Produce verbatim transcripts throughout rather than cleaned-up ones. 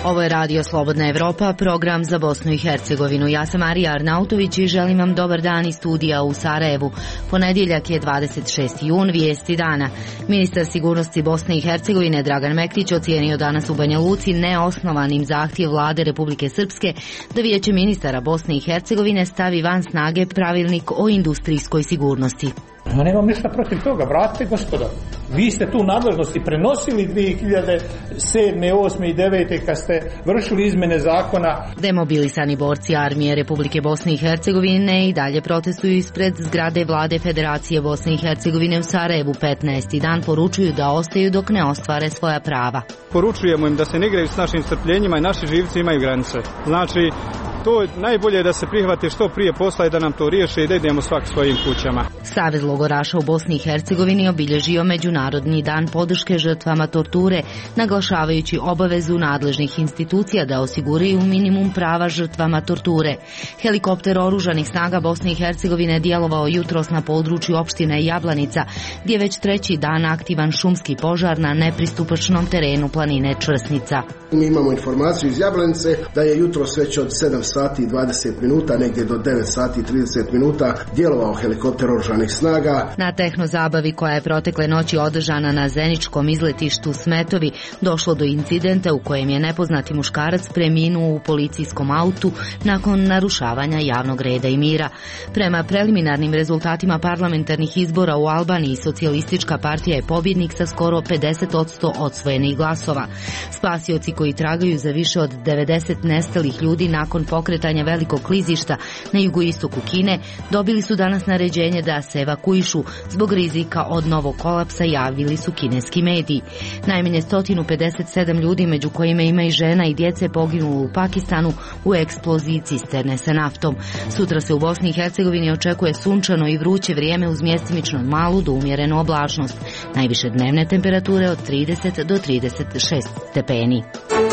Ovo je Radio Slobodna Evropa, program za Bosnu i Hercegovinu. Ja sam Marija Arnautović i želim vam dobar dan iz studija u Sarajevu. Ponedjeljak je dvadeset šesti jun, vijesti dana. Ministar sigurnosti Bosne i Hercegovine Dragan Mektić ocijenio danas u Banja Luci neosnovanim zahtjev vlade Republike Srpske da Vijeće ministara Bosne i Hercegovine stavi van snage pravilnik o industrijskoj sigurnosti. Ja nemam ništa protiv toga, vratite gospodo. Vi ste tu nadležnosti prenosili dvije hiljade sedme, osme i devete kad ste vršili izmene zakona. Demobilisani borci armije Republike Bosne i Hercegovine i dalje protestuju ispred zgrade vlade Federacije Bosne i Hercegovine u Sarajevu. petnaesti dan poručuju da ostaju dok ne ostvare svoja prava. Poručujemo im da se ne igraju s našim strpljenjima i naši živci imaju granice. Znači, to je najbolje da se prihvate što prije posla i da nam to riješe i da idemo svak svojim kućama. Savez logoraša u Bosni i Hercegovini obilježio Međunarodni dan podrške žrtvama torture, naglašavajući obavezu nadležnih institucija da osiguraju minimum prava žrtvama torture. Helikopter oružanih snaga Bosne i Hercegovine djelovao jutros na području opštine Jablanica, gdje je već treći dan aktivan šumski požar na nepristupačnom terenu planine Čvrsnica. Mi imamo informaciju iz Jablanice da je jutros već od sedam sati i dvadeset minuta, negdje do devet sati i trideset minuta djelovao helikopter oružanih snaga. Na tehnozabavi koja je protekle noći održana na Zeničkom izletištu Smetovi došlo do incidenta u kojem je nepoznati muškarac preminuo u policijskom autu nakon narušavanja javnog reda i mira. Prema preliminarnim rezultatima parlamentarnih izbora u Albaniji, Socijalistička partija je pobjednik sa skoro pedeset posto odsvojenih glasova. Spasioci koji tragaju za više od devedeset nestalih ljudi nakon pokretanja velikog klizišta na jugoistoku Kine dobili su danas naređenje da se evakuišu zbog rizika od novog kolapsa, javili su kineski mediji. Najmanje sto pedeset sedam ljudi, među kojima ima i žena i djece, poginulo u Pakistanu u eksploziji cisterne sa naftom. Sutra se u Bosni i Hercegovini očekuje sunčano i vruće vrijeme uz mjestimično malu do umjerenu oblačnost. Najviše dnevne temperature od trideset do trideset šest stepeni.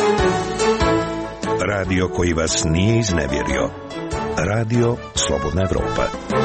Radio koji vas nije iznevjerio. Radio Slobodna Evropa.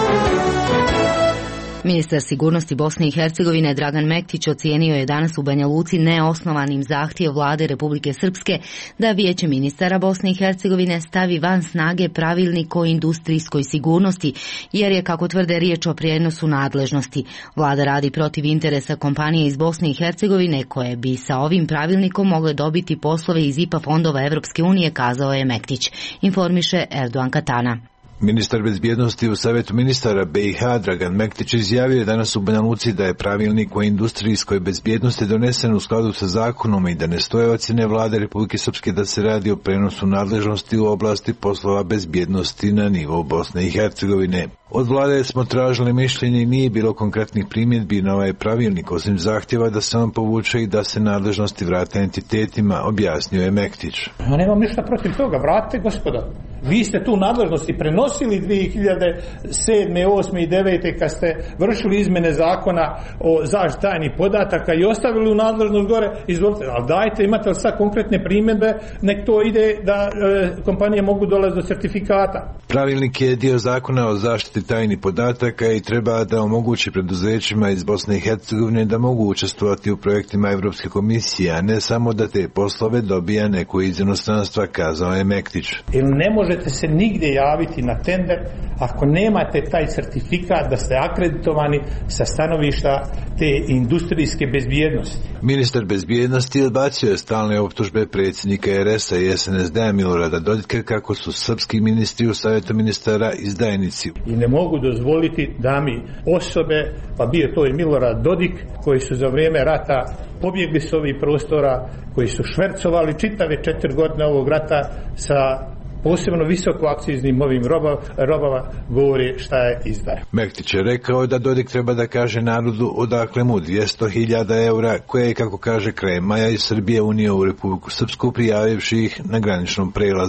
Ministar sigurnosti Bosne i Hercegovine Dragan Mektić ocijenio je danas u Banja Luci neosnovanim zahtjev vlade Republike Srpske da Vijeće ministara Bosne i Hercegovine stavi van snage pravilnik o industrijskoj sigurnosti, jer je, kako tvrde, riječ o prijenosu nadležnosti. Vlada radi protiv interesa kompanije iz Bosne i Hercegovine koje bi sa ovim pravilnikom mogle dobiti poslove iz I P A fondova Evropske unije, kazao je Mektić, informiše Erdogan Katana. Ministar bezbjednosti u Savjetu ministara B i H Dragan Mektić izjavio je danas u Banja Luci da je pravilnik o industrijskoj bezbjednosti donesen u skladu sa zakonom i da ne stoje ocjene vlade Republike Srpske da se radi o prenosu nadležnosti u oblasti poslova bezbjednosti na nivou Bosne i Hercegovine. Od vlade smo tražili mišljenje i nije bilo konkretnih primjedbi na ovaj pravilnik, osim zahtjeva da se on povuče i da se nadležnosti vrate entitetima, objasnio je Mektić. Ja nemam ništa protiv toga, vratite gospodo. Vi ste tu nadležnosti prenosili dvije hiljade sedme, osme i devete kad ste vršili izmene zakona o zaštiti tajnih podataka i ostavili u nadležnost gore, izvolite, ali dajte, imate li sad konkretne primjedbe, nek to ide da e, kompanije mogu dolaziti do certifikata. Pravilnik je dio zakona o zaštiti tajnih podataka i treba da omogući preduzećima iz Bosne i Hercegovine da mogu učestvovati u projektima Evropske komisije, a ne samo da te poslove dobija neko iz inostranstva, kazao je Mektić. Jer ne možete se nigdje javiti na tender ako nemate taj certifikat da ste akreditovani sa stanovišta te industrijske bezbjednosti. Ministar bezbjednosti odbacio je stalne optužbe predsjednika R S A i S N S D-a Milorada Dodika kako su srpski ministri u Savjetu ministara izdajnici. I ne mogu dozvoliti da mi osobe, pa bio to i Milorad Dodik, koji su za vrijeme rata pobjegli s ovih prostora, koji su švercovali čitave četiri godine ovog rata sa posebno visoko akciznim ovim roba, robama, govori šta je izdaja. Mektić je rekao da Dodik treba da kaže narodu odakle mu dvjesto hiljada eura koje je, kako kaže, krajem maja iz Srbije unio u Republiku Srpsku, prijavivši ih na graničnom prelazu.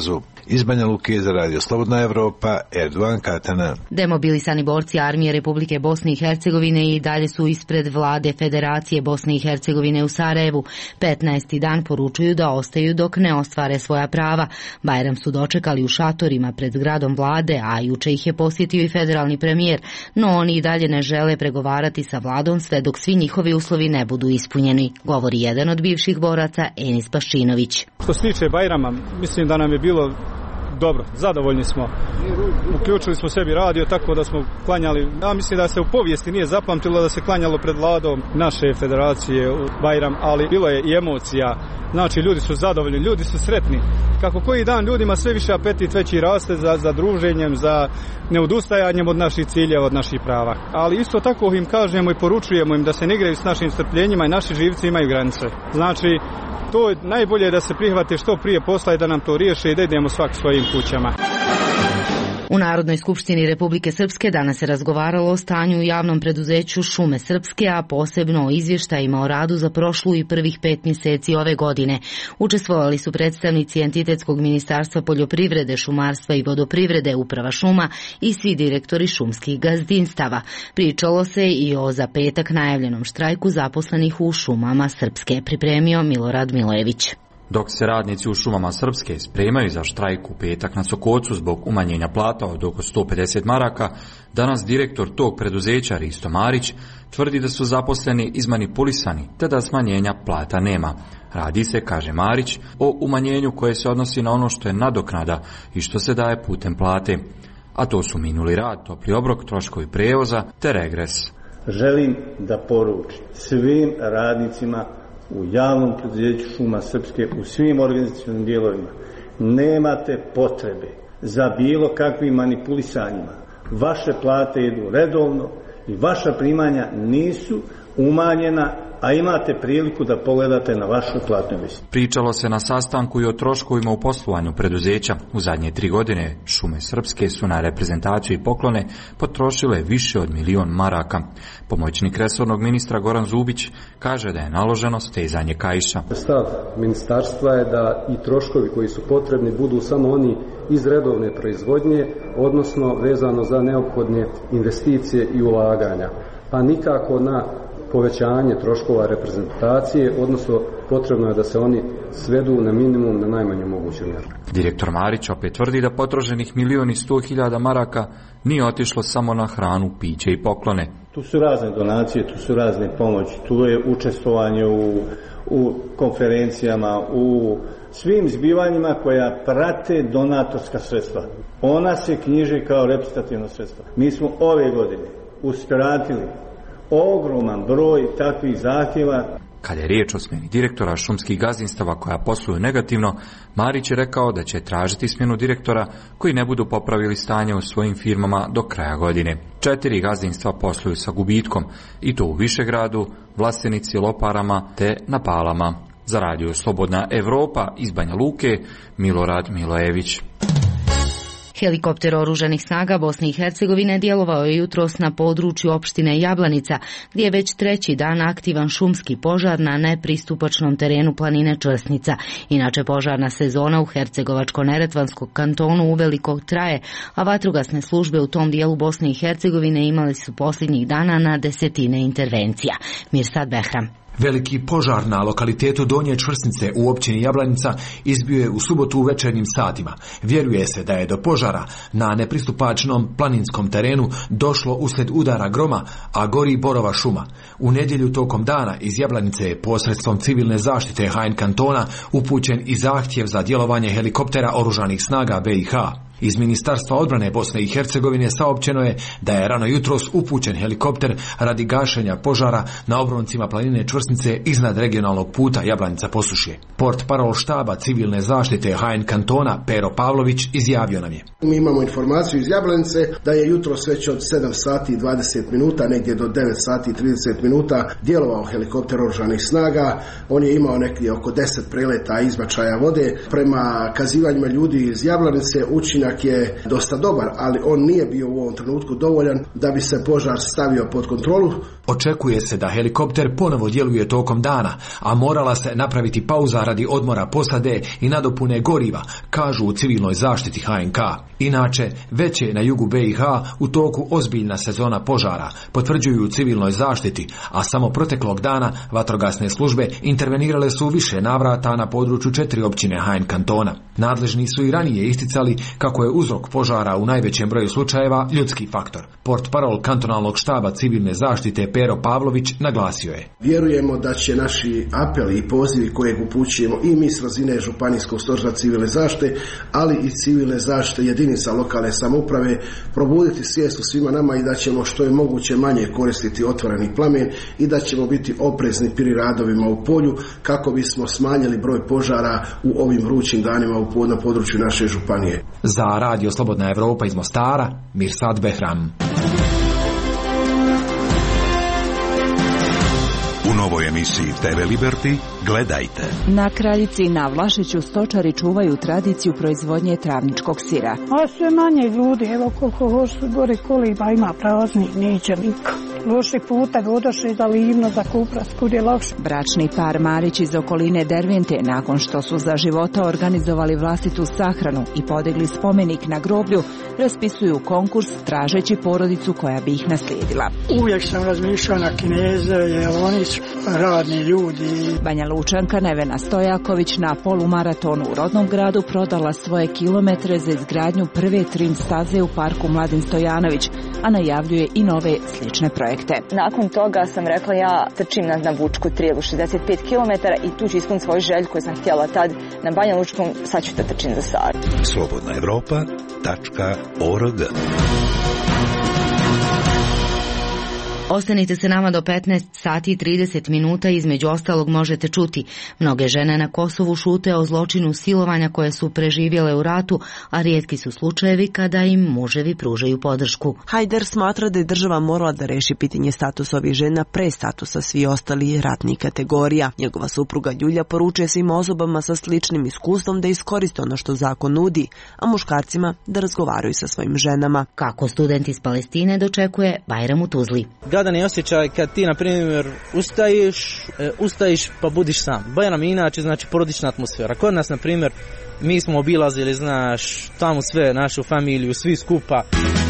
Iz Banja Luke za Radio Slobodna Evropa, Erdogan Katana. Demobilisani borci Armije Republike Bosne i Hercegovine i dalje su ispred vlade Federacije Bosne i Hercegovine u Sarajevu. petnaesti dan poručuju da ostaju dok ne ostvare svoja prava. Bajram su dočekali u šatorima pred gradom vlade, a juče ih je posjetio i federalni premijer, no oni i dalje ne žele pregovarati sa vladom sve dok svi njihovi uslovi ne budu ispunjeni, govori jedan od bivših boraca Enis Paščinović. Što se tiče Bajrama, mislim da nam je bilo dobro, zadovoljni smo. Uključili smo sebi radio tako da smo klanjali. Ja mislim da se u povijesti nije zapamtilo da se klanjalo pred vladom naše federacije u Bajram, ali bilo je i emocija. Znači, ljudi su zadovoljni, ljudi su sretni. Kako koji dan ljudima sve više apetit veći raste za, za druženjem, za neudustajanjem od naših ciljeva, od naših prava. Ali isto tako im kažemo i poručujemo im da se ne igraju s našim strpljenjima i naši živci imaju granice. Znači, to je najbolje da se prihvate što prije posla i da nam to riješe i da idemo svak svojim kućama. U Narodnoj skupštini Republike Srpske danas se razgovaralo o stanju u javnom preduzeću Šume Srpske, a posebno o izvještajima o radu za prošlu i prvih pet mjeseci ove godine. Učestvovali su predstavnici Entitetskog ministarstva poljoprivrede, šumarstva i vodoprivrede, uprava šuma i svi direktori šumskih gazdinstava. Pričalo se i o za petak najavljenom štrajku zaposlenih u Šumama Srpske, pripremio Milorad Milojević. Dok se radnici u Šumama Srpske spremaju za štrajk u petak na Sokocu zbog umanjenja plata od oko sto pedeset maraka, danas direktor tog preduzeća Risto Marić tvrdi da su zaposleni izmanipulisani te da smanjenja plata nema. Radi se, kaže Marić, o umanjenju koje se odnosi na ono što je nadoknada i što se daje putem plate. A to su minuli rad, topli obrok, troškovi prijevoza te regres. Želim da poručim svim radnicima u javnom preduzeću Šuma Srpske, u svim organizacionim dijelovima, nemate potrebe za bilo kakvim manipulisanjima. Vaše plate idu redovno i vaša primanja nisu umanjena, a imate priliku da pogledate na vašu platnu listu. Pričalo se na sastanku i o troškovima u poslovanju preduzeća. U zadnje tri godine Šume Srpske su na reprezentaciju i poklone potrošile više od milion maraka. Pomoćnik resornog ministra Goran Zubić kaže da je naloženo stezanje kaiša. Stav ministarstva je da i troškovi koji su potrebni budu samo oni iz redovne proizvodnje, odnosno vezano za neophodne investicije i ulaganja, pa nikako na povećanje troškova reprezentacije, odnosno potrebno je da se oni svedu na minimum, na najmanju moguću mjeru. Direktor Marić opet tvrdi da potrošenih milion i sto hiljada maraka nije otišlo samo na hranu, piće i poklone. Tu su razne donacije, tu su razne pomoći, tu je učestvovanje u, u konferencijama, u svim zbivanjima koja prate donatorska sredstva. Ona se knjiže kao reprezentativno sredstva. Mi smo ove godine uskratili ogroman broj takvih zahtjeva. Kada je riječ o smjeni direktora šumskih gazdinstava koja posluju negativno, Marić je rekao da će tražiti smjenu direktora koji ne budu popravili stanje u svojim firmama do kraja godine. Četiri gazdinstva posluju sa gubitkom, i to u Višegradu, Vlastenici, Loparama te na Palama. Za Radio Slobodna Evropa iz Banja Luke, Milorad Milojević. Helikopter oružanih snaga Bosne i Hercegovine djelovao je jutros na području opštine Jablanica, gdje je već treći dan aktivan šumski požar na nepristupačnom terenu planine Čvrsnica. Inače, požarna sezona u Hercegovačko-neretvanskom kantonu uveliko traje, a vatrogasne službe u tom dijelu Bosne i Hercegovine imali su posljednjih dana na desetine intervencija. Mirsad Behram. Veliki požar na lokalitetu Donje Čvrsnice u općini Jablanica izbio je u subotu u večernjim satima. Vjeruje se da je do požara na nepristupačnom planinskom terenu došlo uslijed udara groma, a gori borova šuma. U nedjelju tokom dana iz Jablanice je posredstvom civilne zaštite H N kantona upućen i zahtjev za djelovanje helikoptera oružanih snaga B i H. Iz Ministarstva odbrane Bosne i Hercegovine saopćeno je da je rano jutros upućen helikopter radi gašenja požara na obroncima planine Čvrsnice iznad regionalnog puta Jablanica Posušje. Port parol štaba civilne zaštite H N kantona Pero Pavlović izjavio nam je: Mi imamo informaciju iz Jablanice da je jutros već od sedam sati i dvadeset minuta, negdje do devet sati i trideset minuta djelovao helikopter oružanih snaga. On je imao neki oko deset preleta izbačaja vode. Prema kazivanjima ljudi iz Jablanice učinak je dosta dobar, ali on nije bio u ovom trenutku dovoljan da bi se požar stavio pod kontrolu. Očekuje se da helikopter ponovo djeluje tokom dana, a morala se napraviti pauza radi odmora posade i nadopune goriva, kažu u civilnoj zaštiti H N K. Inače, već je na jugu B i H u toku ozbiljna sezona požara, potvrđuju u civilnoj zaštiti, a samo proteklog dana vatrogasne službe intervenirale su u više navrata na području četiri općine H N kantona. Nadležni su i ranije isticali kako je uzrok požara u najvećem broju slučajeva ljudski faktor. Portparol kantonalnog štaba civilne zaštite Pero Pavlović naglasio je: Vjerujemo da će naši apeli i pozivi kojeg upućujemo i mi s razine Županijskog stožera civilne zaštite, ali i civilne zaštite jedinica lokalne samouprave probuditi svijest u svima nama i da ćemo što je moguće manje koristiti otvoreni plamen i da ćemo biti oprezni pri radovima u polju kako bismo smanjili broj požara u ovim vrućim danima u na području naše županije. Za Radio Slobodna Evropa iz Mostara, Mirsad Behram. U novoj emisiji T V Liberty gledajte. Na Kraljici i na Vlašiću stočari čuvaju tradiciju proizvodnje travničkog sira. A sve manje ljudi, evo koliko hoću gore koliba ima praznih, neće niko. Loši puta odošli za Livno, za Kuprac, kud je lakše. Bračni par Marić iz okoline Dervente, nakon što su za života organizovali vlastitu sahranu i podigli spomenik na groblju, raspisuju konkurs tražeći porodicu koja bi ih naslijedila. Uvijek sam razmišljao na Kineze, jer oni su radni ljudi. Banja Lučanka Nevena Stojaković na polumaratonu u rodnom gradu prodala svoje kilometre za izgradnju prve trim staze u parku Mladen Stojanović, a najavljuje i nove slične projekte. Nakon toga sam rekla ja trčim na, na Vučku trilu šezdeset pet kilometara i tu ću ispuniti svoju želju koju sam htjela tad na Banja Lučkom, sad ću da trčim za Saru. Slobodna Evropa tačka org. Ostanite se nama do petnaest sati i trideset minuta, između ostalog možete čuti. Mnoge žene na Kosovu šute o zločinu silovanja koje su preživjele u ratu, a rijetki su slučajevi kada im muževi pružaju podršku. Hajder smatra da je država morala da reši pitanje statusa ovih žena pre statusa svi ostali ratnih kategorija. Njegova supruga Ljulja poručuje svim osobama sa sličnim iskustvom da iskoriste ono što zakon nudi, a muškarcima da razgovaraju sa svojim ženama. Kako student iz Palestine dočekuje Bajram u Tuzli. Gadan je osjećaj kad ti, na primjer, ustaješ, e, ustaješ pa budiš sam. Bajram inače znači porodična atmosfera. Kod nas, na primjer, mi smo obilazili, znaš, tamo sve, našu familiju, svi skupa.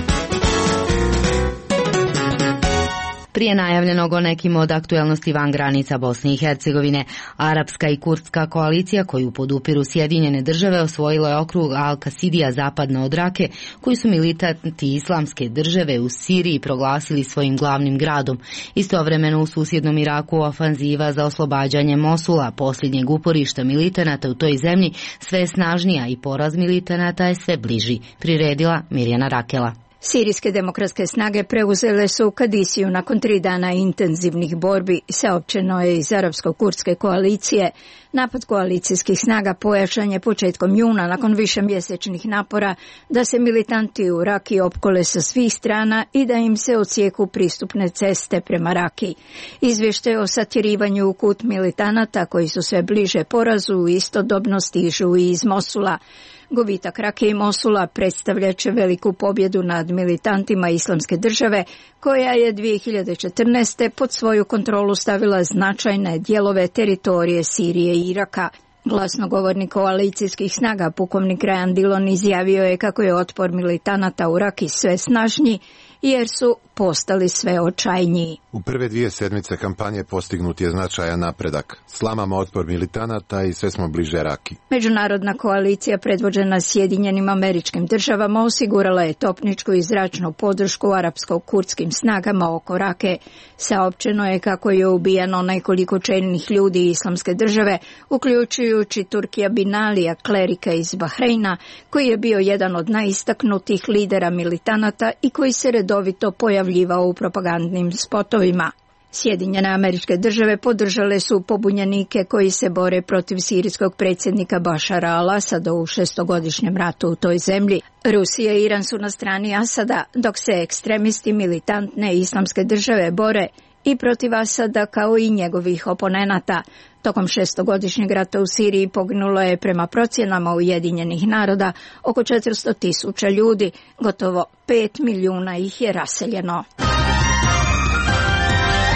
Prije najavljenog o nekim od aktuelnosti van granica Bosne i Hercegovine, arapska i kurdska koalicija koju podupiru Sjedinjene države osvojila je okrug Al-Kasidija zapadno od Rake, koji su militanti islamske države u Siriji proglasili svojim glavnim gradom. Istovremeno u susjednom Iraku ofanziva za oslobađanje Mosula, posljednjeg uporišta militanata u toj zemlji, sve je snažnija i poraz militanata je sve bliži, priredila Mirjana Rakela. Sirijske demokratske snage preuzele su Kadisiju nakon tri dana intenzivnih borbi, saopćeno je iz arapsko-kurdske koalicije. Napad koalicijskih snaga pojačan je početkom juna nakon višemjesečnih napora da se militanti u Raki opkole sa svih strana i da im se odsjeku pristupne ceste prema Raki. Izvještaj o satjerivanju u kut militanata koji su sve bliže porazu istodobno stižu i iz Mosula. Gubitak Rake i Mosula predstavljat će veliku pobjedu nad militantima Islamske države, koja je dvije hiljade četrnaeste. pod svoju kontrolu stavila značajne dijelove teritorije Sirije i Iraka. Glasnogovornik koalicijskih snaga pukovnik Rajan Dillon izjavio je kako je otpor militanata u Raki sve snažniji, jer su postali sve očajniji. U prve dvije sedmice kampanje postignut je značajan napredak. Slamamo otpor militanata i sve smo bliže Raki. Međunarodna koalicija predvođena Sjedinjenim Američkim državama osigurala je topničku i zračnu podršku arapsko-kurdskim snagama oko Rake. Saopćeno je kako je ubijano nekoliko čelnih ljudi Islamske države, uključujući Turkija bin Alija, klerika iz Bahreina, koji je bio jedan od najistaknutih lidera militanata i koji se redovito pojavljivao u propagandnim spotovima. Sjedinjene Američke države podržale su pobunjenike koji se bore protiv sirijskog predsjednika Bašara al-Asada u šestogodišnjem ratu u toj zemlji. Rusija i Iran su na strani Asada, dok se ekstremisti militantne Islamske države bore i protiv Asada kao i njegovih oponenata. Tokom šestogodišnjeg rata u Siriji poginulo je prema procjenama Ujedinjenih naroda oko četiristo tisuća ljudi, gotovo pet milijuna ih je raseljeno.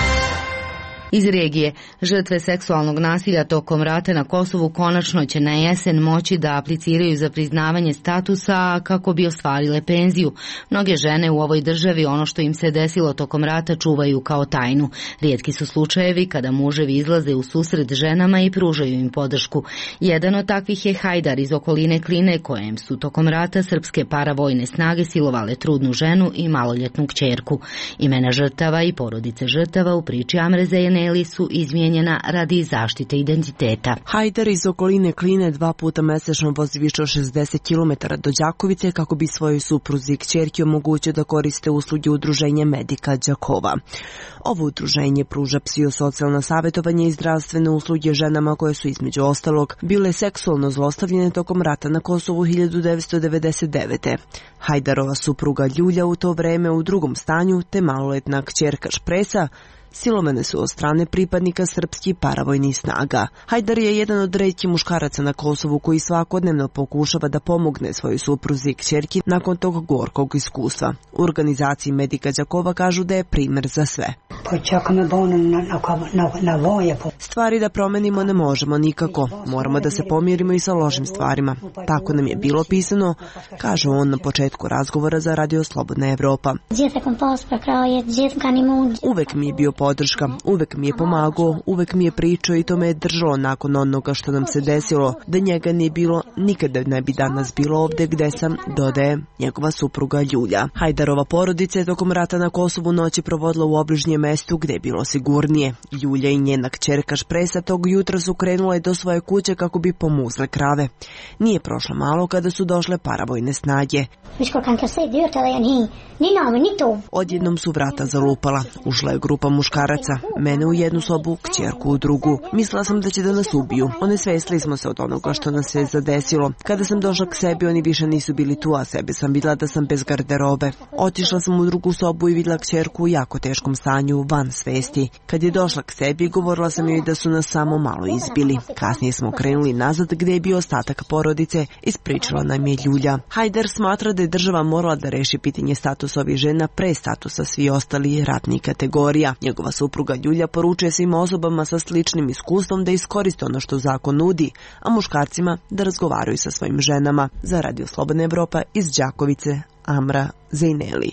Iz regije, žrtve seksualnog nasilja tokom rata na Kosovu konačno će na jesen moći da apliciraju za priznavanje statusa kako bi ostvarile penziju. Mnoge žene u ovoj državi ono što im se desilo tokom rata čuvaju kao tajnu. Rijetki su slučajevi kada muževi izlaze u susret ženama i pružaju im podršku. Jedan od takvih je Hajdar iz okoline Kline, kojem su tokom rata srpske paravojne snage silovale trudnu ženu i maloljetnu kćerku. Imena žrtava i porodice žrtava u priči Amreze Jeneli su izmijenjena radi zaštite identiteta. Hajdar iz okoline Kline dva puta mesečno vozi više od šezdeset kilometara do Đakovice kako bi svojoj supruzi i kćerki omogućio da koriste usluge udruženja Medika Đakova. Ovo udruženje pruža psihosocijalno savjetovanje i zdravstvene usluge ženama koje su između ostalog bile seksualno zlostavljene tokom rata na Kosovu hiljadu devetsto devedeset devete. Hajdarova supruga Ljulja u to vreme u drugom stanju te maloletna kćerka Špresa silovane su od strane pripadnika srpskih paravojnih snaga. Hajdar je jedan od retkih muškaraca na Kosovu koji svakodnevno pokušava da pomogne svojoj supruzi i kćerki nakon tog gorkog iskustva. U organizaciji Medika Đakova kažu da je primjer za sve. Stvari da promenimo ne možemo nikako. Moramo da se pomirimo i sa lošim stvarima. Tako nam je bilo pisano, kaže on na početku razgovora za Radio Slobodna Evropa. Uvek mi je bio podrška, uvek mi je pomagao, uvek mi je pričao i to me je držalo nakon onoga što nam se desilo. Da njega nije bilo, nikada ne bi danas bilo ovde gde sam, dodaje njegova supruga Ljulja. Hajdarova porodica je tokom rata na Kosovu noći provodila u obližnjem mestu gde je bilo sigurnije. Ljulja i njena kćerka Špresa tog jutra su krenule do svoje kuće kako bi pomuzle krave. Nije prošlo malo kada su došle paravojne snage. Odjednom su vrata zalupala. Ušla je grupa muškaraca, mene u jednu sobu, kćerku u drugu. Mislila sam da će da nas ubiju. Onesvestili smo se od onoga što nas se zadesilo. Kada sam došla k sebi, oni više nisu bili tu, a sebe sam vidjela da sam bez garderobe. Otišla sam u drugu sobu i vidjela kćerku u jako teškom stanju, van svesti. Kad je došla k sebi, govorila sam joj da su nas samo malo izbili. Kasnije smo krenuli nazad gdje je bio ostatak porodice, ispričala nam je Ljulja. Hajdar smatra da je država morala da reši pitanje statusa ovih žena pre statusa svi ostali ratnih kategorija. Njegova supruga Ljulja poručuje svim osobama sa sličnim iskustvom da iskoriste ono što zakon nudi, a muškarcima da razgovaraju sa svojim ženama. Za Radio Slobodna Evropa iz Đakovice, Amra Zejneli.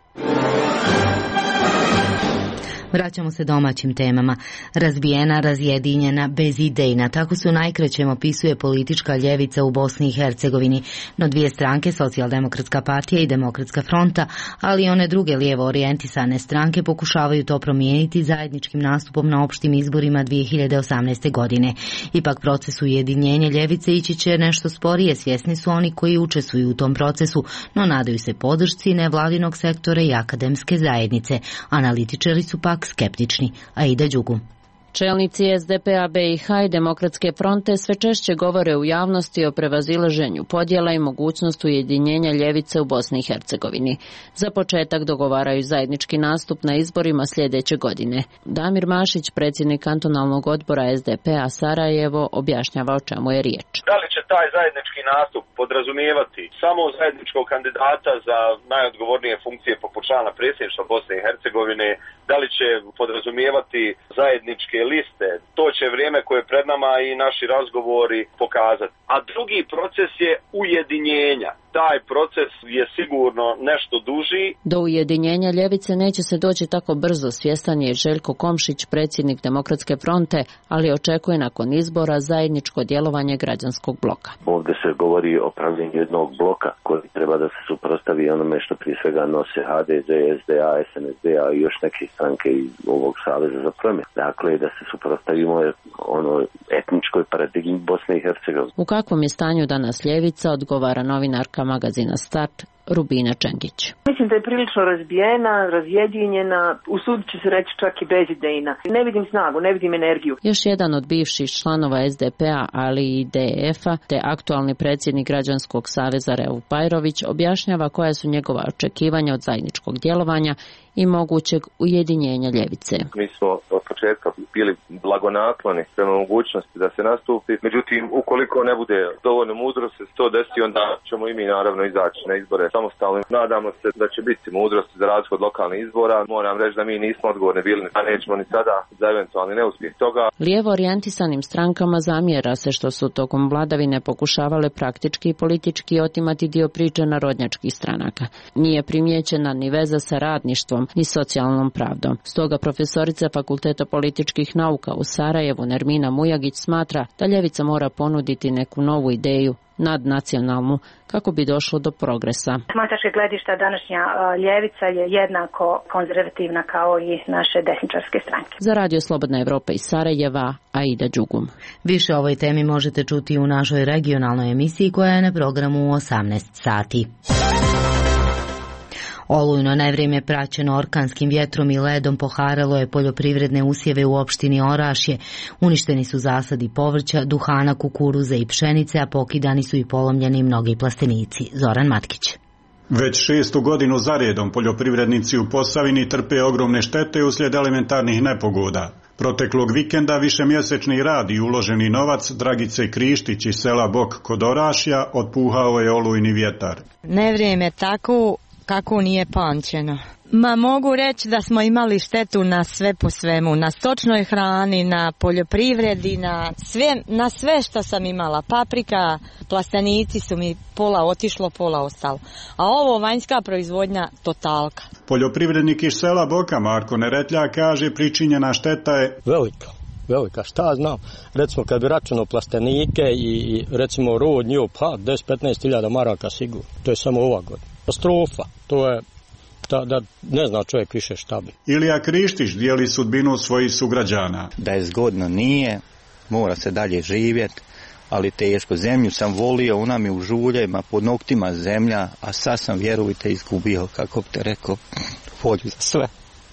Vraćamo se domaćim temama. Razbijena, razjedinjena, bezidejna, tako su najkraćem opisuje politička ljevica u Bosni i Hercegovini. No dvije stranke, Socijaldemokratska partija i Demokratska fronta, ali i one druge lijevo orijentisane stranke pokušavaju to promijeniti zajedničkim nastupom na opštim izborima dvije hiljade osamnaeste. godine. Ipak proces ujedinjenja ljevice ići će nešto sporije, svjesni su oni koji učestvuju u tom procesu, no nadaju se podršci nevladinog sektora i akademske zajednice. Analitičari su pak skeptični. Aida Đugu. Čelnici S D P A B i H i Demokratske fronte sve češće govore u javnosti o prevazilaženju podjela i mogućnost ujedinjenja ljevice u Bosni i Hercegovini. Za početak dogovaraju zajednički nastup na izborima sljedeće godine. Damir Mašić, predsjednik kantonalnog odbora S D P A Sarajevo, objašnjava o čemu je riječ. Da li će taj zajednički nastup podrazumijevati samo zajedničkog kandidata za najodgovornije funkcije poput člana predsjedništva Bosne i Hercegovine, da li će podrazumijevati zajedničke liste, to će vrijeme koje je pred nama i naši razgovori pokazati. A drugi proces je ujedinjenja. Taj proces je sigurno nešto duži. Do ujedinjenja ljevice neće se doći tako brzo, svjestan je Željko Komšić, predsjednik Demokratske fronte, ali očekuje nakon izbora zajedničko djelovanje građanskog bloka. Ovdje se govori o pravljenju jednog bloka koji treba da se suprotstavi onome što prije svega nose H D Z, S D A, S N S D A i još neke stranke iz ovog Saveza za promjenu. Dakle, da se suprotstavimo ono etničkoj paradigmi Bosne i Hercegovine. U kakvom je stanju danas ljevica, odgovara novinarka magazina Start Rubina Čengić. Mislim da je prilično razbijena, razjedinjena, usudit ću se reći čak i bezidejna. Ne vidim snagu, ne vidim energiju. Još jedan od bivših članova S D P A, ali i D E F-a, te aktualni predsjednik Građanskog saveza Revo Pajrović, objašnjava koja su njegova očekivanja od zajedničkog djelovanja i mogućeg ujedinjenja ljevice. Mi smo od početka bili blagonakloni prema mogućnosti da se nastupi, međutim ukoliko ne bude dovoljno mudrosti se to desi, onda ćemo i mi naravno izaći na izbore samostalno. Nadamo se da će biti mudrosti za razliku od lokalnih izbora. Moram reći da mi nismo odgovorni bili, a nećemo ni sada za eventualni neuspjeh toga. Lijevo orijentisanim strankama zamjera se što su tokom vladavine pokušavale praktički i politički otimati dio priče narodnjačkih stranaka. Nije primijećena ni veza sa radništvom ni socijalnom pravdom. Stoga profesorica Fakulteta političkih nauka u Sarajevu Nermina Mujagić smatra da ljevica mora ponuditi neku novu ideju, nadnacionalnu, kako bi došlo do progresa. S moje gledišta današnja ljevica je jednako konzervativna kao i naše desničarske stranke. Za Radio Slobodna Evropa iz Sarajeva, Aida Đugum. Više o ovoj temi možete čuti u našoj regionalnoj emisiji koja je na programu u osamnaest sati. Olujno nevrijeme praćeno orkanskim vjetrom i ledom poharalo je poljoprivredne usjeve u opštini Orašje. Uništeni su zasadi povrća, duhana, kukuruza i pšenice, a pokidani su i polomljeni mnogi plastenici. Zoran Matkić. Već šestu godinu zaredom poljoprivrednici u Posavini trpe ogromne štete uslijed elementarnih nepogoda. Proteklog vikenda višemjesečni rad i uloženi novac Dragice Krištić iz sela Bok kod Orašja otpuhao je olujni vjetar. Nevrijeme tako kako nije pamćeno. Ma mogu reći da smo imali štetu na sve po svemu, na stočnoj hrani, na poljoprivredi, na sve, na sve što sam imala. Paprika, plastenici su mi pola otišlo, pola ostalo. A ovo vanjska proizvodnja totalka. Poljoprivrednik iz sela Boka Marko Neretlja kaže pričinjena šteta je velika. Velika, šta znam, recimo kad bi računao plastenike i, i recimo rod nju, pa deset do petnaest hiljada maraka sigurno, to je samo ova godina. Katastrofa, to je da, da ne zna čovjek više šta bi. Ilija Krištić dijeli sudbinu svojih sugrađana. Da je zgodno nije, mora se dalje živjeti, ali teško. Zemlju sam volio, ona mi u žuljevima, pod noktima zemlja, a sad sam, vjerujte, izgubio, kako bi te rekao, volju za sve.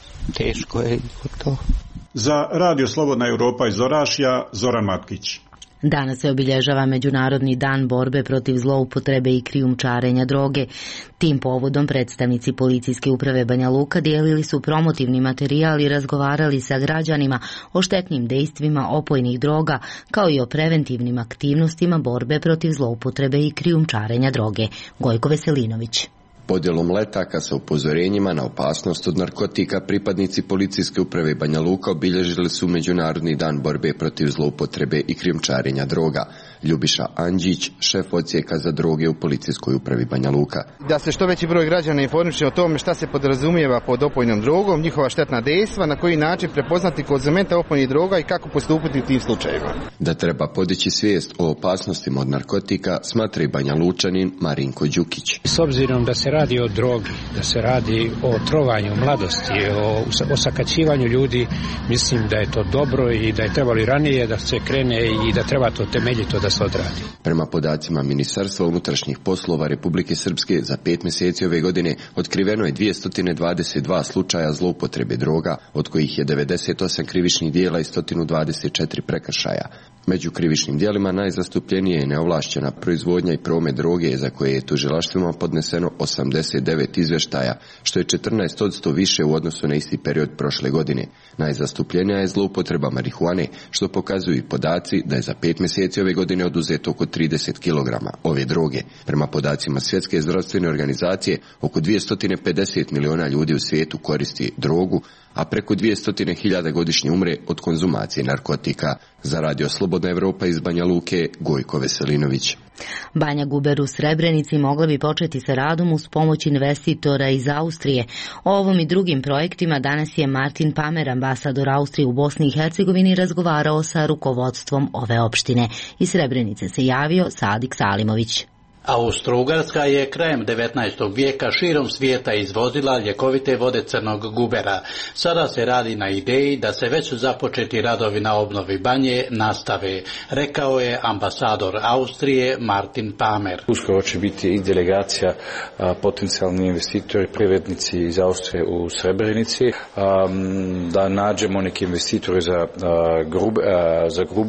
Teško je to. Za Radio Slobodna Europa iz Orašja, Zoran Matkić. Danas se obilježava Međunarodni dan borbe protiv zloupotrebe i krijumčarenja droge. Tim povodom predstavnici Policijske uprave Banja Luka dijelili su promotivni materijal i razgovarali sa građanima o štetnim dejstvima opojnih droga, kao i o preventivnim aktivnostima borbe protiv zloupotrebe i krijumčarenja droge. Gojko Veselinović. Podjelom letaka sa upozorenjima na opasnost od narkotika pripadnici Policijske uprave Banja Luka obilježili su Međunarodni dan borbe protiv zloupotrebe i krijumčarenja droga. Ljubiša Anđić, šef odsjeka za droge u Policijskoj upravi Banja Luka. Da se što veći broj građana informiše o tome šta se podrazumijeva pod opojnom drogom, njihova štetna dejstva, na koji način prepoznati konzumenta opojnih droga i kako postupiti u tim slučajevima. Da treba podići svijest o opasnostima od narkotika, smatra i Banja Lučanin Marinko Đukić. S obzirom da se radi o drogi, da se radi o trovanju mladosti, o osakaćivanju ljudi, mislim da je to dobro i da je trebalo i ranije da se krene i da treba to temeljito da se odradi. Prema podacima Ministarstva unutrašnjih poslova Republike Srpske, za pet mjeseci ove godine otkriveno je dvjesto dvadeset dva slučaja zloupotrebe droga, od kojih je devedeset osam krivičnih djela i sto dvadeset četiri prekršaja. Među krivičnim djelima najzastupljenije je neovlašćena proizvodnja i promet droge, za koje je tužilaštvima podneseno osamdeset devet izvještaja, što je četrnaest posto više u odnosu na isti period prošle godine. Najzastupljenija je zloupotreba marihuane, što pokazuju i podaci da je za pet mjeseci ove godine oduzeto oko trideset kilograma ove droge. Prema podacima Svjetske zdravstvene organizacije, oko dvjesto pedeset miliona ljudi u svijetu koristi drogu, a preko dvjesto hiljada godišnje umre od konzumacije narkotika. Za Radio Slobodna Evropa iz Banja Luke, Gojko Veselinović. Banja Guber u Srebrenici mogla bi početi sa radom uz pomoć investitora iz Austrije. O ovom i drugim projektima danas je Martin Pamer, ambasador Austrije u Bosni i Hercegovini, razgovarao sa rukovodstvom ove opštine. Iz Srebrenice se javio Sadik Salimović. Austro-Ugarska je krajem devetnaestog vijeka širom svijeta izvozila ljekovite vode crnog gubera. Sada se radi na ideji da se već započeti radovi na obnovi banje nastave, rekao je ambasador Austrije Martin Pamer. Uskoro će biti i delegacija, a, potencijalni investitori, privrednici iz Austrije u Srebrenici, a, da nađemo neki investitori za, a, grube, a, za grube.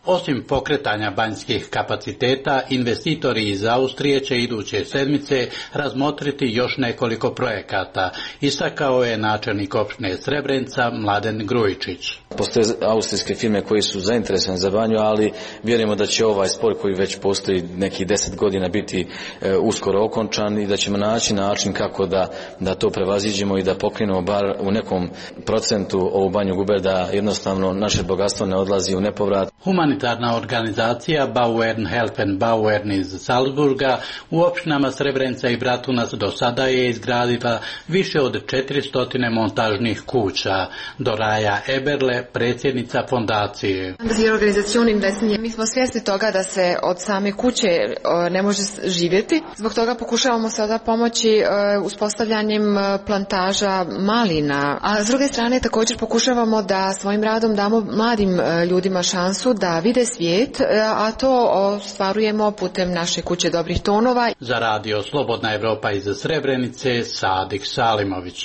Osim pokretanja banjskih kapaciteta, investitori iz Austrije će iduće sedmice razmotriti još nekoliko projekata, istakao je načelnik opštine Srebrenica Mladen Grujičić. Postoje austrijske firme koji su zainteresovane za banju, ali vjerujemo da će ovaj spor koji već postoji nekih deset godina biti e, uskoro okončan i da ćemo naći način kako da, da to prevaziđemo i da pokrenemo bar u nekom procentu ovu banju Guber, da jednostavno naše bogatstvo ne odlazi u nepovrat. Humanitarna organizacija Bauern Helfen Bauern iz Salzburga u opštinama Srebrenica i Bratunac do sada je izgradila više od četiristo montažnih kuća. Doraja Eberle, predsjednica fondacije. Mi smo svjesni toga da se od same kuće ne može živjeti. Zbog toga pokušavamo sada pomoći uspostavljanjem plantaža malina. A s druge strane također pokušavamo da svojim radom damo mladim ljudima šansu da vide svijet, a to ostvarujemo putem naše kuće dobrih tonova. Za radio Slobodna Evropa iz Srebrenice, Sadik Salimović.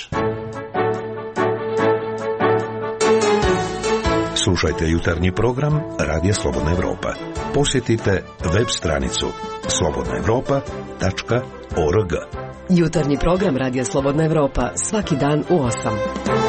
Slušajte jutarnji program Radija Slobodna Evropa. Posjetite web stranicu slobodna evropa tačka org. Jutarnji program Radija Slobodna Evropa svaki dan u osam.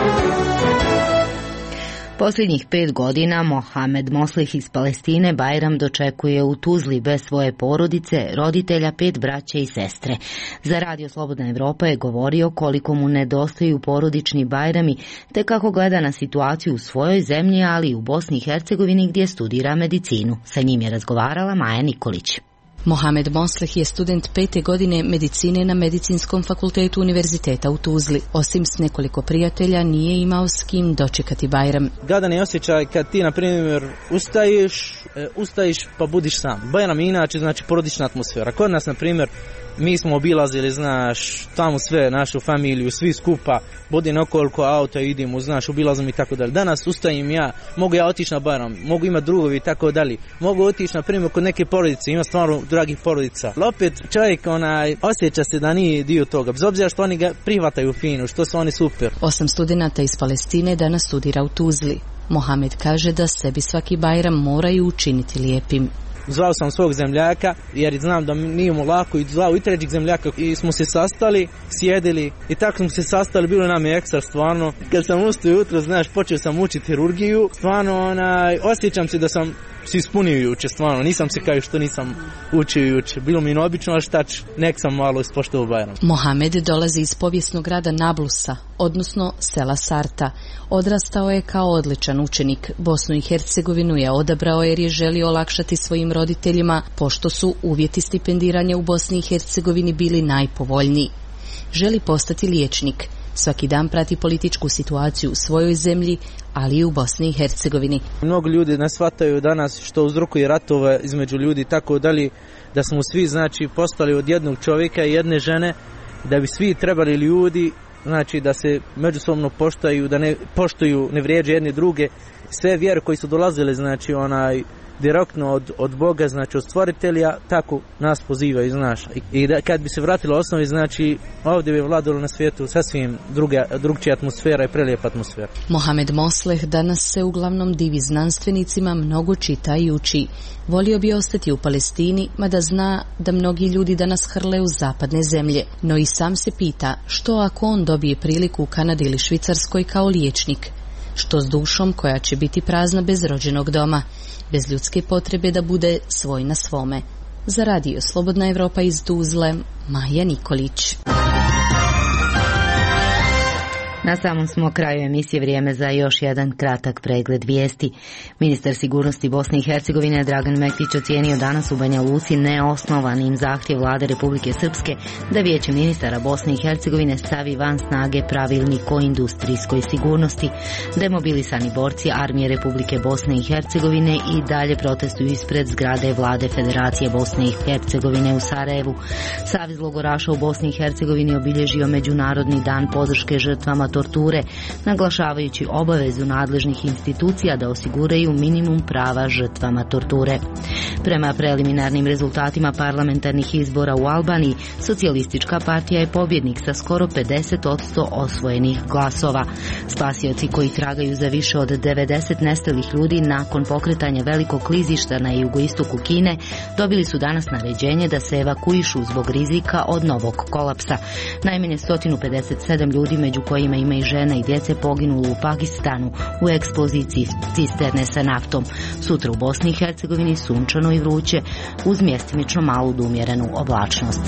Posljednjih pet godina Mohamed Moslih iz Palestine Bajram dočekuje u Tuzli bez svoje porodice, roditelja, pet braće i sestre. Za Radio Slobodna Evropa je govorio koliko mu nedostaju porodični Bajrami, te kako gleda na situaciju u svojoj zemlji, ali i u Bosni i Hercegovini gdje studira medicinu. Sa njim je razgovarala Maja Nikolić. Mohamed Moslih je student pete godine medicine na Medicinskom fakultetu Univerziteta u Tuzli. Osim s nekoliko prijatelja nije imao s kim dočekati Bajram. Gadan je osjećaj kad ti, na primjer, ustaješ, ustaješ pa budiš sam. Bajram inače znači porodična atmosfera. Kod nas, na primjer, mi smo obilazili, znaš, tamo sve, našu familiju, svi skupa, budi nekoliko auta, idemo, znaš, obilazim i tako dalje. Danas ustajim ja, mogu ja otići na Bajram, mogu imati drugovi i tako dalje. Mogu otići, na primjer, kod neke porodice, ima stvarno dragih porodica. Opet čovjek onaj, osjeća se da nije dio toga, bez obzira što oni ga prihvataju fino, što su oni super. Osam studenata iz Palestine danas studira u Tuzli. Mohamed kaže da sebi svaki Bajram moraju učiniti lijepim. Zvao sam svog zemljaka jer znam da nije mu lako i zvao i trećeg zemljaka i smo se sastali, sjedili i tako smo se sastali, bilo nam je ekstra stvarno. Kad sam ustao jutro, znaš, počeo sam učiti hirurgiju, stvarno onaj, osjećam se da sam se ispunio juče, stvarno, nisam se kao što nisam učio juče. Bilo mi neobično, ali štač, nek sam malo ispoštovao Bajram. Mohamed dolazi iz povijesnog grada Nablusa, odnosno sela Sarta. Odrastao je kao odličan učenik. Bosnu i Hercegovinu je odabrao jer je želio olakšati svojim roditeljima, pošto su uvjeti stipendiranja u Bosni i Hercegovini bili najpovoljniji. Želi postati liječnik. Svaki dan prati političku situaciju u svojoj zemlji, ali i u Bosni i Hercegovini. Mnogo ljudi ne shvataju danas što uzrokuje ratove između ljudi, tako dalje, da smo svi, znači, postali od jednog čovjeka i jedne žene, da bi svi trebali ljudi, znači, da se međusobno poštuju, da ne poštuju, ne vrijeđe jedne druge. Sve vjere koji su dolazile, znači, onaj, direktno od, od Boga, znači od stvoritelja, tako nas pozivaju, znaš. I, i da, kad bi se vratilo osnovi, znači ovdje bi vladalo na svijetu sasvim druga, drugčija atmosfera i prelijepa atmosfera. Mohamed Mosleh danas se uglavnom divi znanstvenicima, mnogo čita i uči. Volio bi ostati u Palestini, mada zna da mnogi ljudi danas hrle u zapadne zemlje. No i sam se pita što ako on dobije priliku u Kanadi ili Švicarskoj kao liječnik. Što s dušom koja će biti prazna bez rođenog doma, bez ljudske potrebe da bude svoj na svome. Za Radio Slobodna Evropa iz Tuzle, Maja Nikolić. Na samom smo kraju emisije, vrijeme za još jedan kratak pregled vijesti. Ministar sigurnosti Bosne i Hercegovine Dragan Mektić ocijenio danas u Banja Luci neosnovanim zahtjev vlade Republike Srpske da Vijeće ministara Bosne i Hercegovine stavi van snage pravilnik o industrijskoj sigurnosti. Demobilisani borci Armije Republike Bosne i Hercegovine i dalje protestuju ispred zgrade vlade Federacije Bosne i Hercegovine u Sarajevu. Savez logoraša u Bosni i Hercegovini obilježio Međunarodni dan podrške žrtvama torture, naglašavajući obavezu nadležnih institucija da osiguraju minimum prava žrtvama torture. Prema preliminarnim rezultatima parlamentarnih izbora u Albaniji, Socijalistička partija je pobjednik sa skoro pedeset posto osvojenih glasova. Spasioci koji tragaju za više od devedeset nestalih ljudi nakon pokretanja velikog klizišta na jugoistoku Kine dobili su danas naređenje da se evakuišu zbog rizika od novog kolapsa. Najmanje sto pedeset sedam ljudi, među kojima ima i žena i djece, poginulo u Pakistanu u eksploziji cisterne sa naftom. Sutra u Bosni i Hercegovini sunčano i vruće uz mjestimično malu do umjerenu oblačnost.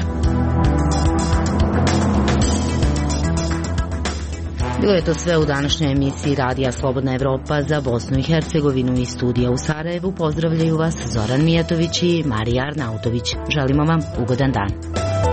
Bilo je to sve u današnjoj emisiji Radija Slobodna Evropa za Bosnu i Hercegovinu. Iz studija u Sarajevu pozdravljaju vas Zoran Mijatović i Marija Arnautović. Želimo vam ugodan dan.